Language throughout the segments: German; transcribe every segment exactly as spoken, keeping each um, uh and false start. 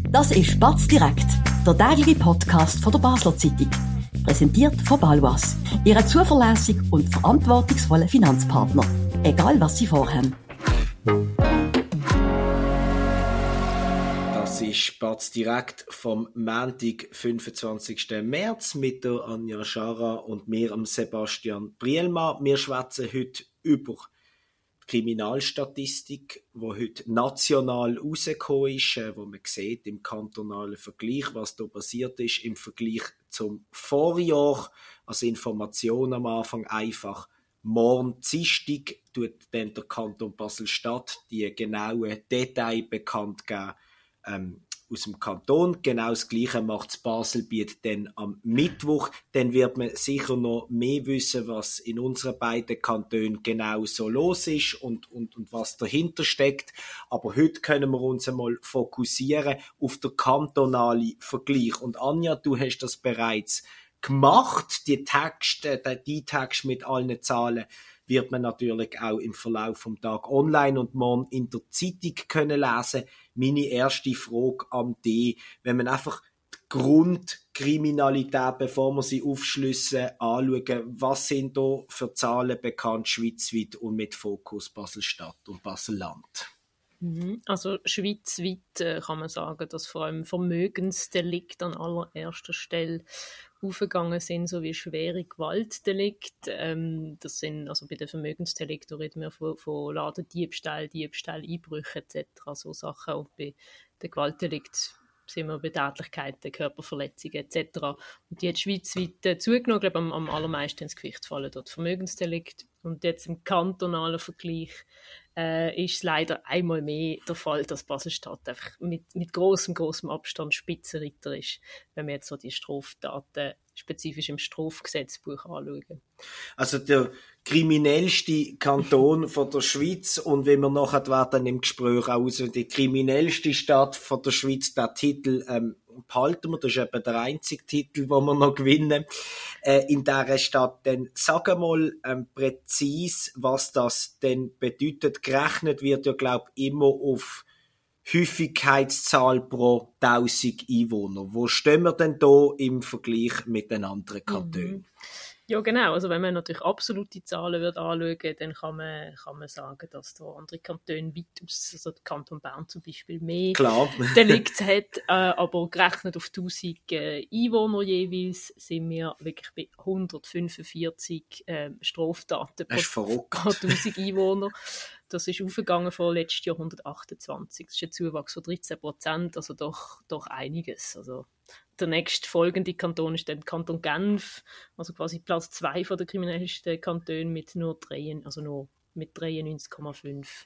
Das ist Batz direkt, der tägliche Podcast von der Basler Zeitung. Präsentiert von Baloise, Ihrem zuverlässigen und verantwortungsvollen Finanzpartner. Egal, was Sie vorhaben. Das ist Batz direkt vom Montag, fünfundzwanzigsten März mit der Anja Schara und mir, Sebastian Brielmann. Wir schwätzen heute über die Kriminalstatistik, die heute national rausgekommen ist, wo man sieht im kantonalen Vergleich, was da passiert ist im Vergleich zum Vorjahr. Also Informationen am Anfang einfach. Morgen Dienstag tut dann der Kanton Basel-Stadt die genauen Details bekannt geben, ähm, aus dem Kanton. Genau das Gleiche macht das Baselbiet dann am Mittwoch. Dann wird man sicher noch mehr wissen, was in unseren beiden Kantonen genau so los ist und, und, und was dahinter steckt. Aber heute können wir uns einmal fokussieren auf den kantonalen Vergleich. Und Anja, du hast das bereits gemacht. Die Texte, die Texte mit allen Zahlen wird man natürlich auch im Verlauf vom Tag online und morgen in der Zeitung können lesen. Meine erste Frage an dich, wenn man einfach die Grundkriminalität, bevor wir sie aufschlüssen, anschauen, was sind da für Zahlen bekannt schweizweit und mit Fokus Basel-Stadt und Basel-Land? Also schweizweit äh, kann man sagen, dass vor allem Vermögensdelikte an allererster Stelle aufgegangen sind, sowie schwere Gewaltdelikte. Ähm, das sind, also bei den Vermögensdelikten reden wir von, von Ladendiebstahl, Diebstahl, Einbrüche et cetera, so Sachen. Und bei den Gewaltdelikten sind wir bei Tätlichkeiten, Körperverletzungen et cetera. Und die hat schweizweit äh, zugenommen, ich glaube, am, am allermeisten ins Gewicht fallen dort Vermögensdelikte. Und jetzt im kantonalen Vergleich äh, ist es leider einmal mehr der Fall, dass Basel-Stadt einfach mit, mit grossem, grossem Abstand Spitzenreiter ist, wenn wir jetzt so die Straftaten spezifisch im Strafgesetzbuch anschauen. Also der kriminellste Kanton von der Schweiz und wenn wir nachher werden im Gespräch auch so die kriminellste Stadt von der Schweiz, der Titel ähm, behalten wir, das ist eben der einzige Titel, den wir noch gewinnen äh, in dieser Stadt. Dann sag mal ähm, präzise, was das denn bedeutet. Gerechnet wird ja, glaube ich, immer auf Häufigkeitszahl pro tausend Einwohner. Wo stehen wir denn da im Vergleich mit den anderen Kantonen? Mhm. Ja, genau. Also wenn man natürlich absolute Zahlen wird anschauen, dann kann man, kann man sagen, dass da andere Kantone weitaus, also der Kanton Bern zum Beispiel, mehr Delikte hat. Äh, aber gerechnet auf tausend äh, Einwohner jeweils sind wir wirklich bei hundertfünfundvierzig äh, Straftaten pro, pro tausend Einwohner. Das ist aufgegangen von letztes Jahr hundertachtundzwanzig. Das ist ein Zuwachs von dreizehn Prozent, also doch, doch einiges. Also der nächste folgende Kanton ist dann Kanton Genf, also quasi Platz zwei von der kriminellsten Kantone mit nur drei, also nur mit dreiundneunzig Komma fünf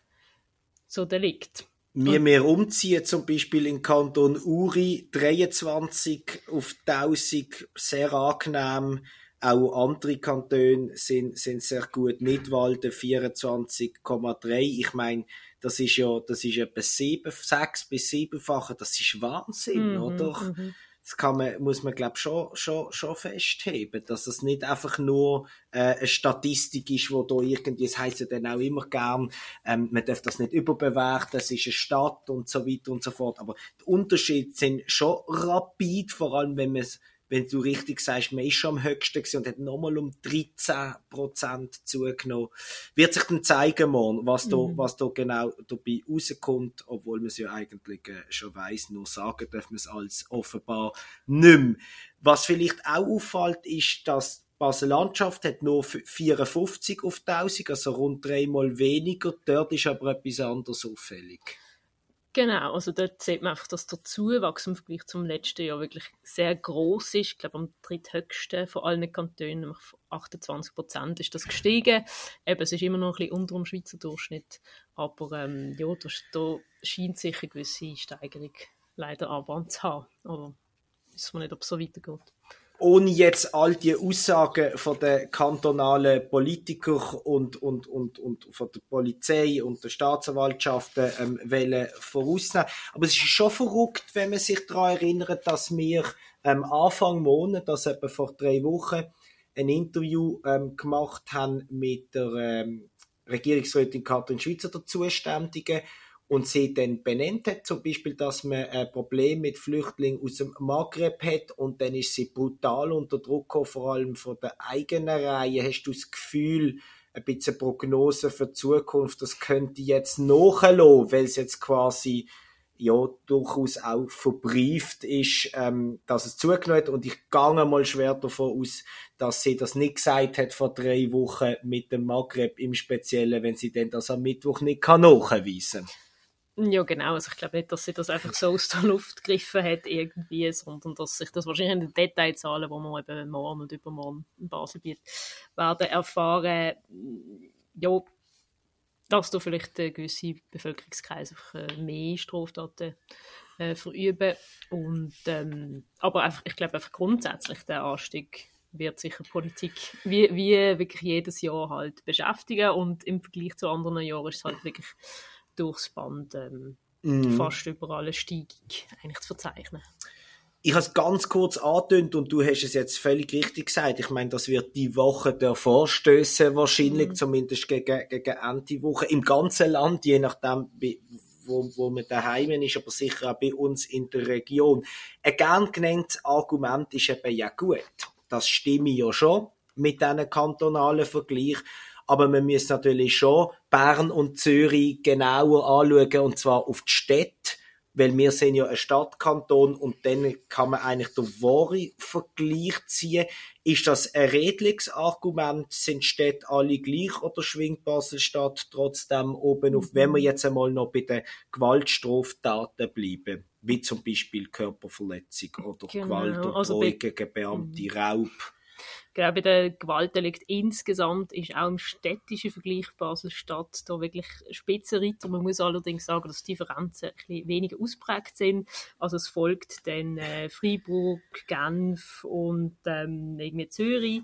so Delikt. Wir wir umziehen zum Beispiel in Kanton Uri dreiundzwanzig auf tausend, sehr angenehm. Auch andere Kantone sind, sind sehr gut. Nidwalden vierundzwanzig Komma drei. Ich meine, das ist ja, das ist etwa sieben, sechs bis siebenfache. Das ist Wahnsinn, mm-hmm, oder? Mm-hmm. Das kann man, muss man, glaube ich, schon, schon, schon festheben, dass es nicht einfach nur äh, eine Statistik ist, wo da irgendwie, das heisst ja dann auch immer gern, ähm, man darf das nicht überbewerten, es ist eine Stadt und so weiter und so fort. Aber die Unterschiede sind schon rapid, vor allem wenn man es wenn du richtig sagst, man ist schon am höchsten gewesen und hat nochmal um dreizehn Prozent zugenommen. Wird sich dann zeigen, morgen, was da, mhm. was da genau dabei rauskommt, obwohl man es ja eigentlich äh, schon weiss, nur sagen darf man es als offenbar nicht mehr. Was vielleicht auch auffällt, ist, dass die Basel-Landschaft hat nur vierundfünfzig auf tausend, also rund dreimal weniger. Dort ist aber etwas anderes auffällig. Genau, also dort sieht man einfach, dass der Zuwachs im Vergleich zum letzten Jahr wirklich sehr gross ist. Ich glaube, am dritthöchsten von allen Kantonen, nämlich achtundzwanzig Prozent ist das gestiegen. Eben, es ist immer noch ein bisschen unter dem Schweizer Durchschnitt, aber ähm, ja, da, da scheint sich eine gewisse Steigerung leider Anbahn zu haben. Aber wissen wir nicht, ob es so weitergeht. Ohne jetzt all die Aussagen von den kantonalen Politikern und, und, und, und von der Polizei und der Staatsanwaltschaften ähm, wollen vorausnehmen. Aber es ist schon verrückt, wenn man sich daran erinnert, dass wir ähm, Anfang Monat, also etwa vor drei Wochen, ein Interview ähm, gemacht haben mit der ähm, Regierungsrätin Katrin Schweizer, der Zuständigen. und sie dann benannt hat, zum Beispiel, dass man ein Problem mit Flüchtlingen aus dem Maghreb hat und dann ist sie brutal unter Druck gekommen, vor allem von der eigenen Reihe. Hast du das Gefühl, ein bisschen Prognose für die Zukunft, das könnte jetzt nachlassen, weil es jetzt quasi ja durchaus auch verbrieft ist, ähm, dass es zugenommen hat, und ich gehe mal schwer davon aus, dass sie das nicht gesagt hat vor drei Wochen mit dem Maghreb im Speziellen, wenn sie denn das am Mittwoch nicht kann nachweisen kann. Ja, genau. Also ich glaube nicht, dass sie das einfach so aus der Luft gegriffen hat irgendwie, sondern dass sich das wahrscheinlich in den Detailzahlen, die wir eben morgen und übermorgen in Basel werden erfahren, ja, dass da vielleicht äh, gewisse Bevölkerungskreise äh, mehr Straftaten äh, verüben. Und, ähm, aber einfach, ich glaube einfach grundsätzlich der Anstieg wird sicher Politik wie, wie wirklich jedes Jahr halt beschäftigen, und im Vergleich zu anderen Jahren ist es halt wirklich durchs Band ähm, mm. fast überall eine Steigung eigentlich zu verzeichnen. Ich habe es ganz kurz angetönt und du hast es jetzt völlig richtig gesagt. Ich meine, das wird die Woche der Vorstöße wahrscheinlich, mm. zumindest gegen, gegen Ende Woche, im ganzen Land, je nachdem, wo, wo man daheim ist, aber sicher auch bei uns in der Region. Ein gern genanntes Argument ist eben ja gut. Das stimme ich ja schon mit diesen kantonalen Vergleich. Aber man muss natürlich schon Bern und Zürich genauer anschauen, und zwar auf die Städte, weil wir sind ja ein Stadtkanton, und dann kann man eigentlich den wahren Vergleich ziehen. Ist das ein redliches Argument? Sind Städte alle gleich oder schwingt Basel-Stadt trotzdem oben auf, wenn wir jetzt einmal noch bei den Gewaltstraftaten bleiben, wie zum Beispiel Körperverletzung oder genau. Gewalt und also Drohung gegen Beamte, Raub? Genau, bei der Gewaltdelikt insgesamt ist auch im städtischen Vergleich Basel-Stadt da wirklich Spitzenreiter. Man muss allerdings sagen, dass die Differenzen ein bisschen weniger ausprägt sind. Also es folgt dann äh, Freiburg, Genf und ähm, irgendwie Zürich.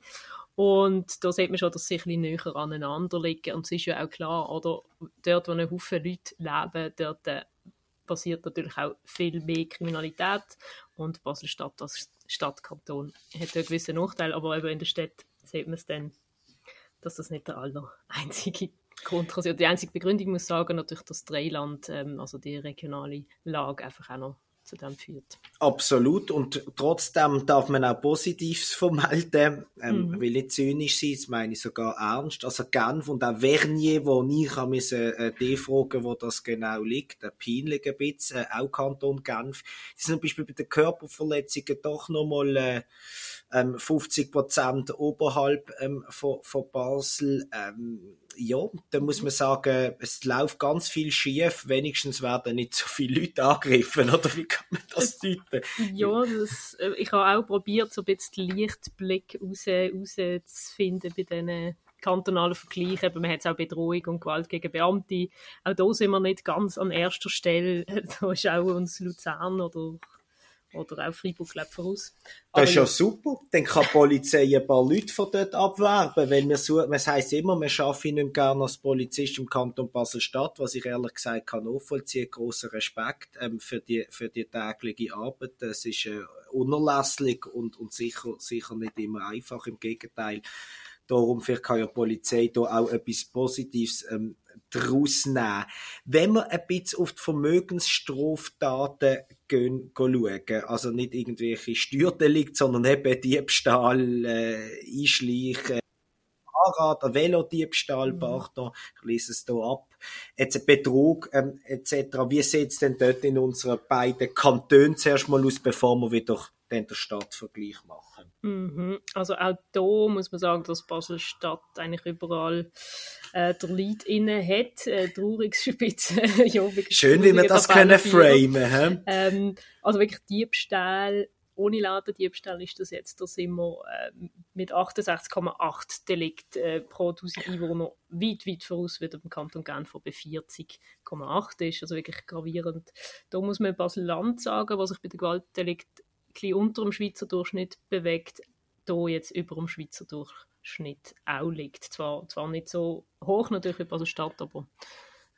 Und da sieht man schon, dass sie ein bisschen näher aneinander liegen. Und es ist ja auch klar, oder, dort, wo ein Haufen Leute leben, dort äh, passiert natürlich auch viel mehr Kriminalität. Und Basel-Stadt als Stadtkanton hat einen gewissen Nachteil, aber eben in der Stadt sieht man es dann, dass das nicht der aller einzige Grund ist. Die einzige Begründung muss sagen, natürlich, dass das Dreiland, ähm, also die regionale Lage, einfach auch noch zu dem führt. Absolut, und trotzdem darf man auch Positives vermelden, ähm, mhm. will nicht zynisch sein, das meine ich sogar ernst. Also Genf und auch Vernier, wo ich habe müssen, äh, die fragen, wo das genau liegt, ein peinlich ein bisschen, äh, auch Kanton Genf. Die sind zum Beispiel bei den Körperverletzungen doch nochmal äh, ähm, fünfzig Prozent oberhalb ähm, von, von Basel. Ähm, ja, da muss man sagen, es läuft ganz viel schief, wenigstens werden nicht so viele Leute angegriffen, oder wie kann man das deuten? Ja, das, äh, ich habe auch probiert, so ein bisschen den Lichtblick raus, rauszufinden bei diesen kantonalen Vergleichen. Man hat es auch Bedrohung und Gewalt gegen Beamte. Auch da sind wir nicht ganz an erster Stelle. Da ist auch uns Luzern oder Oder auch Freiburg, glaube ich, voraus. Das ist ja super. Dann kann die Polizei ein paar Leute von dort abwerben, weil wir suchen, es heisst immer, man schaffe nicht gerne als Polizist im Kanton Basel-Stadt, was ich ehrlich gesagt kann nachvollziehen. Grosser Respekt ähm, für die, für die tägliche Arbeit. Das ist äh, unerlässlich und, und sicher, sicher nicht immer einfach, im Gegenteil. Darum vielleicht kann ja die Polizei da auch etwas Positives ähm, daraus nehmen. Wenn wir ein bisschen auf die Vermögensstraftaten gehen, gehen schauen, also nicht irgendwelche Steuerdelikte, sondern eben Diebstahl, äh, Einschleichen, Fahrrad, Velodiebstahl, pardon, ich lese es hier ab, jetzt Betrug ähm, et cetera. Wie sieht es denn dort in unseren beiden Kantonen zuerst mal aus, bevor wir wieder den Stadtvergleich machen? Mhm. Also auch da muss man sagen, dass Basel-Stadt eigentlich überall äh, der Lead inne hat. Äh, Traurigspitze. Ja, schön, wie wir das können framen. Ähm, also wirklich Diebstahl, ohne Ladendiebstahl ist das jetzt, da sind wir äh, mit achtundsechzig Komma acht Delikt äh, pro tausend Einwohner weit, weit voraus, wie der Kanton Genf bei vierzig Komma acht ist. Also wirklich gravierend. Da muss man Basel-Land sagen, was sich bei den Gewaltdelikten ein bisschen unter dem Schweizer Durchschnitt bewegt, hier jetzt über dem Schweizer Durchschnitt auch liegt. Zwar, zwar nicht so hoch natürlich wie Basel-Stadt, aber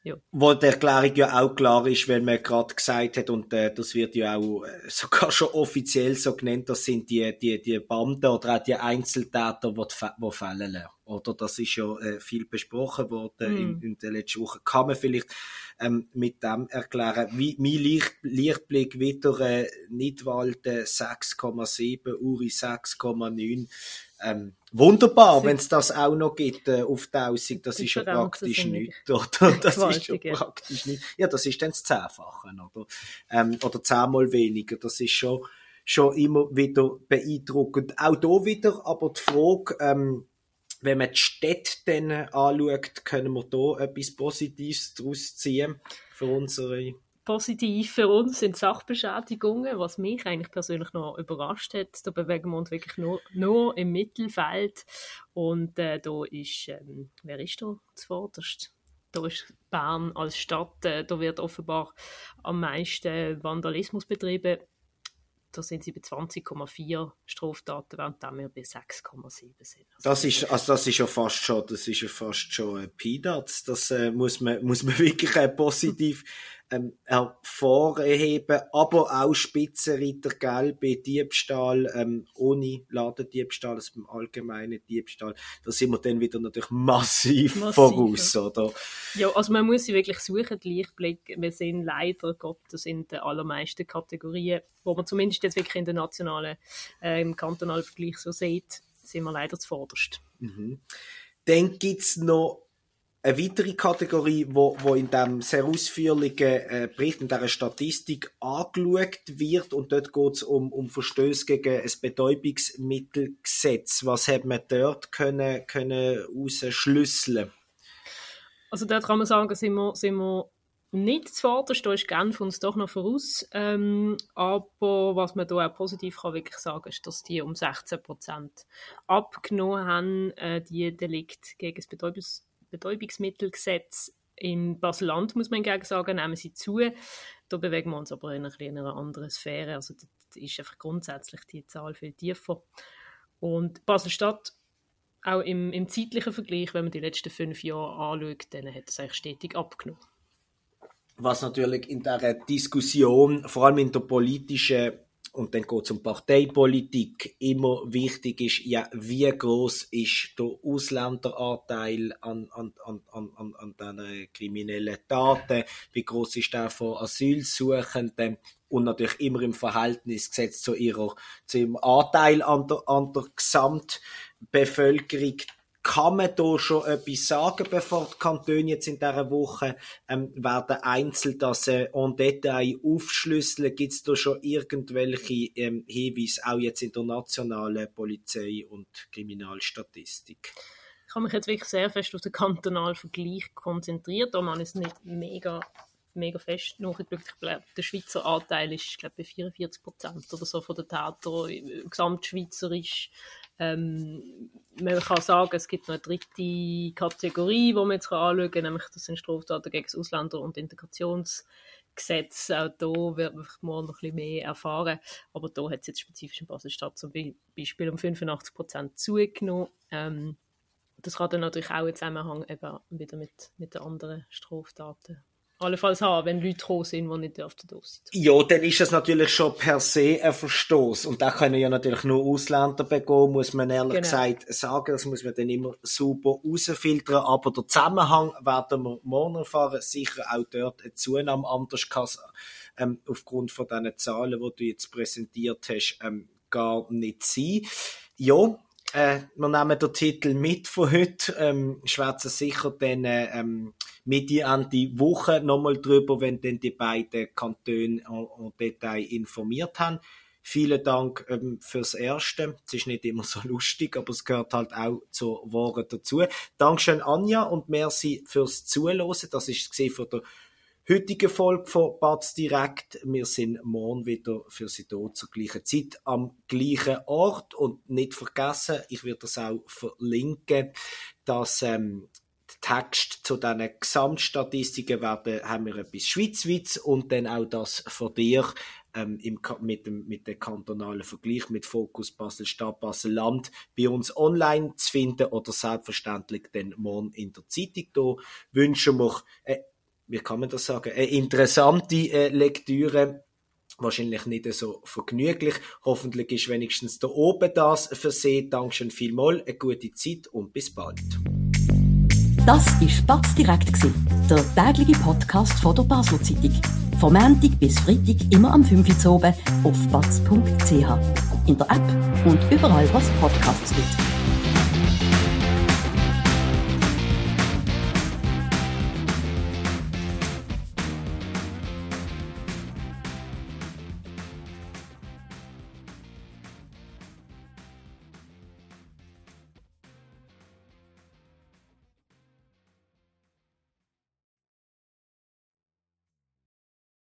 Ja. Wo die Erklärung ja auch klar ist, weil man gerade gesagt hat, und äh, das wird ja auch äh, sogar schon offiziell so genannt, das sind die, die, die Banden oder auch die Einzeltäter, die, die fällen. Oder das ist ja äh, viel besprochen worden mm. in, in den letzten Wochen. Kann man vielleicht ähm, mit dem erklären, wie mein Licht, Lichtblick wieder äh, Nidwalden sechs Komma sieben, Uri sechs Komma neun. Ähm, wunderbar, wenn es das auch noch gibt äh, auf tausend, das ist ja praktisch nichts, oder? Das ist ja praktisch nichts. Ja, das ist dann das Zehnfache, oder? Ähm, oder zehnmal weniger, das ist schon, schon immer wieder beeindruckend. Auch da wieder, aber die Frage, ähm, wenn man die Städte dann anschaut, können wir da etwas Positives daraus ziehen für unsere... Positiv für uns sind Sachbeschädigungen, was mich eigentlich persönlich noch überrascht hat. Da bewegen wir uns wirklich nur, nur im Mittelfeld. Und äh, da ist, ähm, wer ist da zuvorderst? Da ist Bern als Stadt, äh, da wird offenbar am meisten Vandalismus betrieben. Da sind sie bei zwanzig Komma vier Straftaten, während wir bei sechs Komma sieben sind. Also das ist, also das ist ja fast schon, das ist ja fast schon Peanuts. Das äh, muss man, muss man wirklich äh, positiv ähm, hervorheben. Aber auch Spitzenreiter, gell, bei Diebstahl, ähm, ohne Ladendiebstahl, also beim allgemeinen Diebstahl, da sind wir dann wieder natürlich massiv, massiv voraus, ja. Oder? Ja, also man muss sie wirklich suchen, die Lichtblick. Wir sind leider Gottes in den allermeisten Kategorien, wo man zumindest jetzt wirklich in den nationalen, äh, im kantonalen Vergleich so sieht, sind wir leider zuvorderst. Mhm. Dann gibt's noch eine weitere Kategorie, wo, wo in dem sehr ausführlichen äh, Bericht, in dieser Statistik angeschaut wird, und dort geht's um, um Verstöße gegen ein Betäubungsmittelgesetz. Was hat man dort können, können rausschlüsseln? Also dort kann man sagen, sind wir, sind wir nicht zuvorderst, da ist Genf uns doch noch voraus. Ähm, aber was man da auch positiv kann wirklich sagen, ist, dass die um sechzehn Prozent abgenommen haben, äh, die Delikte gegen das Betäubungs- Betäubungsmittelgesetz. Im Basel-Land, muss man hingegen sagen, nehmen sie zu. Da bewegen wir uns aber in einer anderen Sphäre. Also da ist einfach grundsätzlich die Zahl viel tiefer. Und Basel-Stadt, auch im, im zeitlichen Vergleich, wenn man die letzten fünf Jahre anschaut, dann hat es eigentlich stetig abgenommen. Was natürlich in dieser Diskussion, vor allem in der politischen, und dann geht es um Parteipolitik, immer wichtig ist, ja, wie groß ist der Ausländeranteil an, an, an, an, an diesen kriminellen Taten, wie groß ist der von Asylsuchenden, und natürlich immer im Verhältnis gesetzt zu ihrer, zu ihrem Anteil an der, an der Gesamtbevölkerung. Kann man da schon etwas sagen, bevor die Kantone jetzt in dieser Woche ähm, werden einzeln das äh, en Detail aufschlüsseln? Gibt es da schon irgendwelche ähm, Hinweise, auch jetzt in der nationalen Polizei- und Kriminalstatistik? Ich habe mich jetzt wirklich sehr fest auf den kantonalen Vergleich konzentriert. Da man ist nicht mega, mega fest nachgeschaut. Ich glaube, der Schweizer Anteil ist, ich glaube, bei vierundvierzig Prozent oder so von den Tätern, gesamtschweizerisch. Ähm, man kann sagen, es gibt noch eine dritte Kategorie, die man jetzt anschauen kann, nämlich das sind Straftaten gegen das Ausländer- und Integrationsgesetz. Auch da wird man morgen noch ein bisschen mehr erfahren. Aber da hat es jetzt spezifisch in Basel-Stadt zum Beispiel um fünfundachtzig Prozent zugenommen. Ähm, das kann dann natürlich auch einen Zusammenhang eben wieder mit, mit den anderen Straftaten allenfalls haben, wenn Leute gekommen sind, die nicht dürfen da sind. Ja, dann ist es natürlich schon per se ein Verstoß. Und da können ja natürlich nur Ausländer begehen, muss man ehrlich genau. gesagt sagen. Das muss man dann immer super rausfiltern. Aber der Zusammenhang werden wir morgen erfahren. Sicher auch dort eine Zunahme. Anders kann es ähm, aufgrund von diesen Zahlen, die du jetzt präsentiert hast, ähm, gar nicht sein. Ja, äh, wir nehmen den Titel mit von heute. Ähm, schwätzen sicher dann ähm, Mitte Ende Woche nochmal drüber, wenn dann die beiden Kantone en Detail informiert haben. Vielen Dank ähm, fürs Erste. Es ist nicht immer so lustig, aber es gehört halt auch zur Wahrheit dazu. Dankeschön, Anja, und merci fürs Zuhören. Das war es von der heutigen Folge von Batz direkt. Wir sind morgen wieder für Sie da zur gleichen Zeit am gleichen Ort. Und nicht vergessen, ich werde das auch verlinken, dass ähm, Text zu diesen Gesamtstatistiken werden, haben wir etwas Schweizweiz und dann auch das von dir ähm, im, mit, dem, mit dem kantonalen Vergleich mit Fokus Basel-Stadt, Basel-Land bei uns online zu finden oder selbstverständlich dann morgen in der Zeitung. Da wünschen wir eine wie kann man das sagen, eine interessante äh, Lektüre. Wahrscheinlich nicht so vergnüglich. Hoffentlich ist wenigstens da oben das versehen. Dankeschön vielmals, eine gute Zeit und bis bald. Das war Batz direkt, der tägliche Podcast von der Basler Zeitung. Von Montag bis Freitag immer am fünf Uhr oben auf batz punkt c h. In der App und überall, was Podcasts gibt.